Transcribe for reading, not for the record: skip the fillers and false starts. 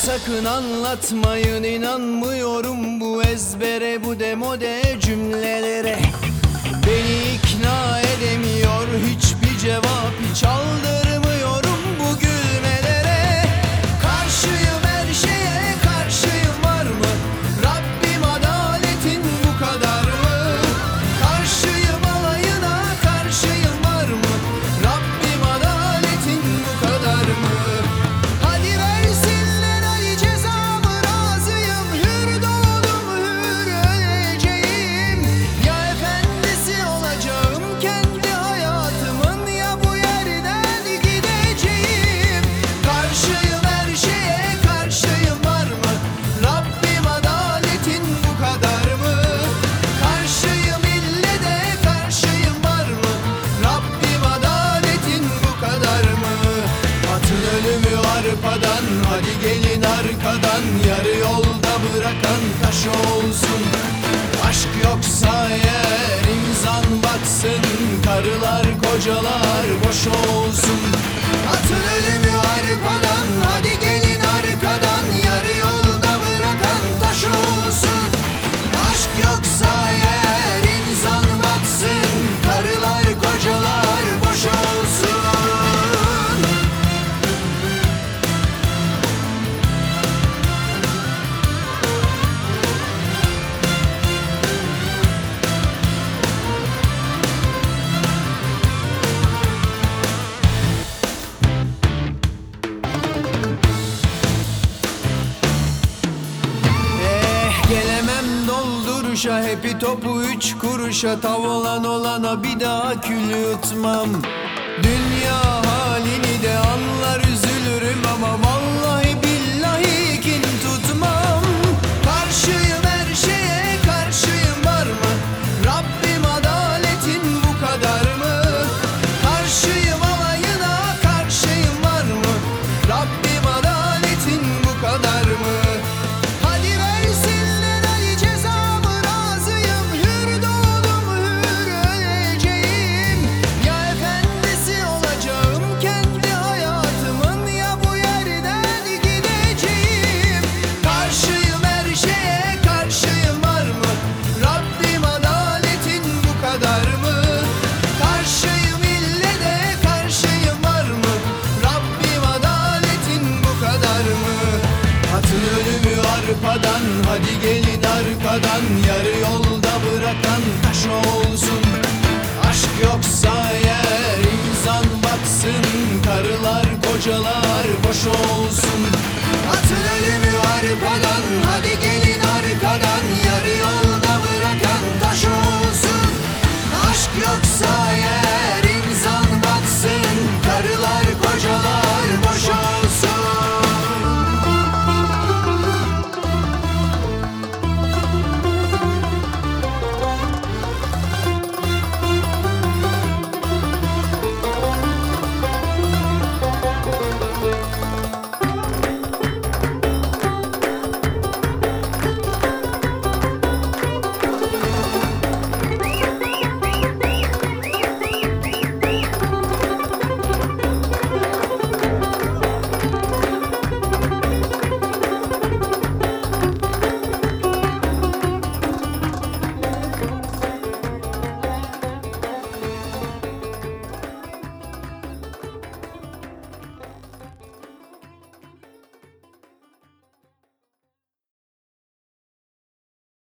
sakın anlatmayın, inanmıyorum bu ezbere, bu demode cümlelere. Beni ikna edemiyor hiçbir cevap, hiç aldırmıyorum bu gülmelere. Karşıyım her şeye, karşıyım var mı? Rabbim adaletin bu kadar mı? Karşıyım alayına, karşıyım var mı? Rabbim adaletin bu kadar mı? Hadi versinler ay cezamı, razıyım. Hür doğdum, hür öleceğim. Ya efendisi olacağım kendi hayatımın, ya bu yerden gideceğim. Karşıyım her şeye, karşıyım var mı? Rabbim adaletin bu kadar mı? Karşıyım ille de, karşıyım var mı? Rabbim adaletin bu kadar mı? Atın ölümü arpadan, hadi gelin arkadan. Yarı yolda bırakan taş olsun. Aşk yoksa eğer imzan batsın. Karılar kocalar boş olsun. Atın ölümü arpadan, hadi gelin arkadan. Yarı yolda bırakan taş olsun. Aşk yoksa eğer insan batsın. Karılar kocalar boş olsun. Gelemem dolduruşa, hepi topu 3 kuruşa. Tav olan olana bir daha kül yutmam. Dünya halini de anlar, üzülürüm ama vallahi billahi kin tutmam. Karşıyım her şeye, karşıyım var mı? Rabbim adaletin bu kadar mı? Karşıyım alayına, karşıyım var mı? Rabbim adaletin bu kadar mı? Hadi versinler ay cezamı, razıyım. Hür doğdum, hür öleceğim. Ya efendisi olacağım kendi hayatımın, ya bu yerden gideceğim. Karşıyım her şeye, karşıyım var mı? Rabbim adaletin bu kadar mı? Karşıyım ille de, karşıyım var mı? Rabbim adaletin bu kadar mı? Atın ölümü arpadan, hadi gelin arkadan. Yarı yolda bırakan taş olsun. Aşk yoksa eğer insan batsın. Karılar kocalar boş olsun.